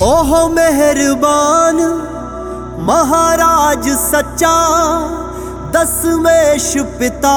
ओह मेहरबान महाराज सच्चा, दसमेश पिता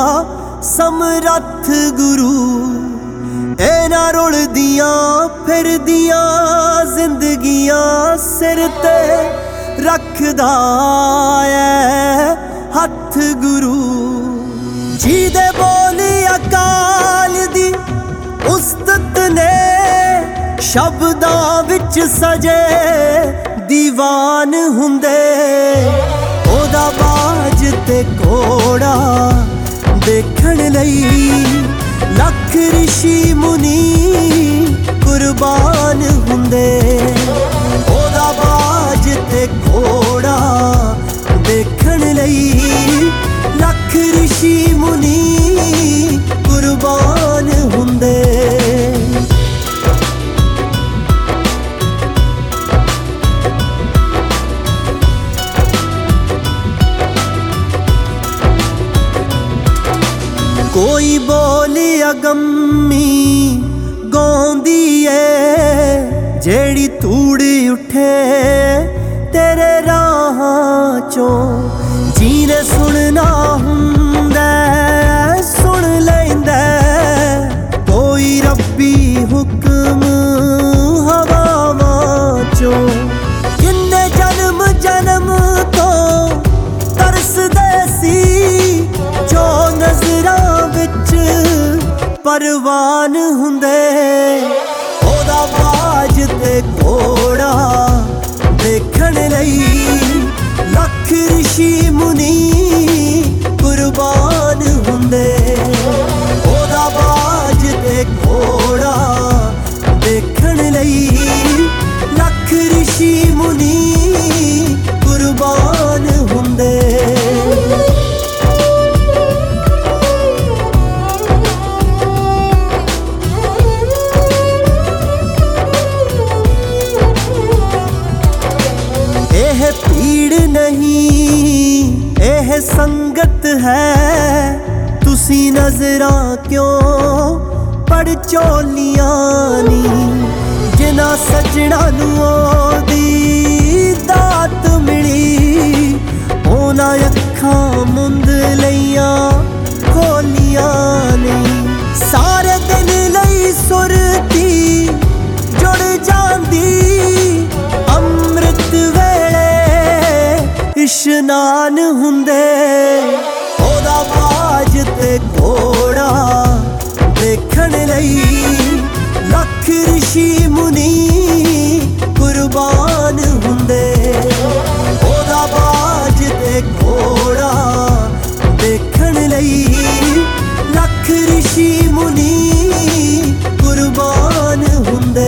समरथ गुरु। इना रुलदियां फिरदियां जिंदगियां सिर ते रखदा है हथ गुरु। जी दे बोली अकाल दी उस्तत ने, शब्दां विच सजे दीवान हुंदे। ओदा बाज ते घोड़ा देखण लई लख ऋषि मुनि कुर्बान हुंदे। ओदा बाज ते घोड़ा देखण लई लख ऋषि मुनि कुर्बान हुंदे। कोई बोली अगम्मी गौंदी है, जेड़ी तूड़ी उठे तेरे राहां चों। जीने सुनना हुंदा सुन लैंदा, कोई रब्बी हुक्म हवावां चों। किन्ने जन्म जन्म तो तरसदे सी, जो नजरां विच परवान हुंदे। ओदा बाज ते घोड़ा देखण लई लख ऋषि मुनि कुर्बान हुंदे। ओदा बाज ते घोड़ा देखण लई लख ऋषि मुनि कुर्बान हुंदे। भीड़ नहीं एह संगत है, तुसी नजरां क्यों पड़चोलियां नी। जिना सजना नूं ओदी दात मिली, ओना अखां मुंद लईयां खोलियां नी। सारे दिन लई सुरती जुड़ जांदी, अमृत वेले इशनान हुंदे। ओदा बाज ते घोड़ा देखण लई लख ऋषि मुनि कुर्बान हुंदे। ओदा बाज ते घोड़ा देखण लई लख ऋषि मुनि कुर्बान हुंदे।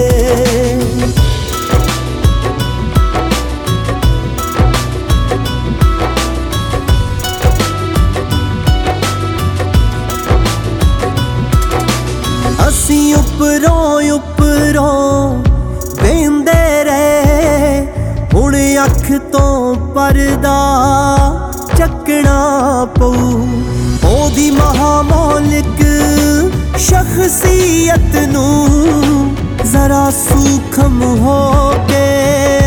असीं उपरों उपरों वेंदे रहे, हुण अख तो परदा चकना पऊ। ओदी महामौलिक शख्सियत नूं जरा सूखम हो के